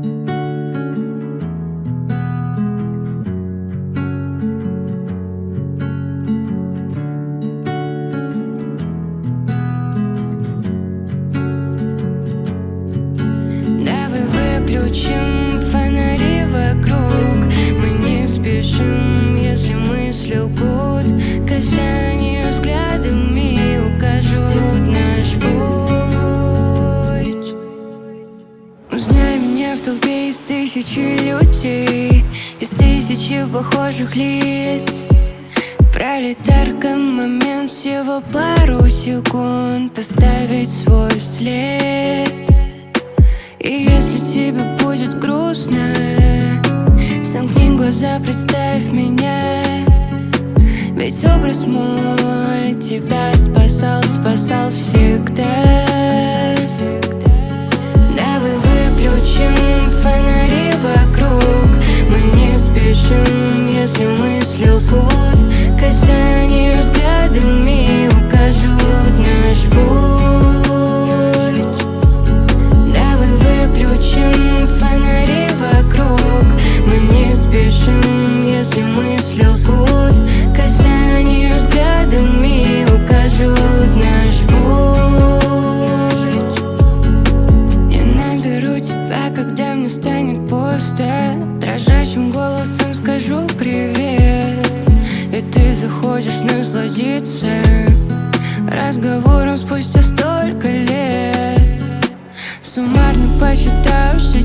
Давай выключим фонари вокруг. Мы не спешим, если мысли лгут. Касания взглядами укажут наш путь. Узнай меня в толпе из тысячи людей, из тысячи похожих лиц. Пролетарка момент, всего пару секунд оставить свой след. И если тебе будет грустно, сомкни глаза, представь меня. Ведь образ мой тебя спасал всегда. Давай выключим фонари вокруг. Мы не спешим, если мысли лгут. Касания взглядами укажут наш путь. Давай выключим фонари вокруг. Мы не спешим, если мысли лгут. Касания взглядами укажут наш путь. Я наберу тебя, когда мне станет пусто. Дрожащим голосом скажу привет, и ты захочешь насладиться разговором спустя столько лет. Суммарно посчитаю все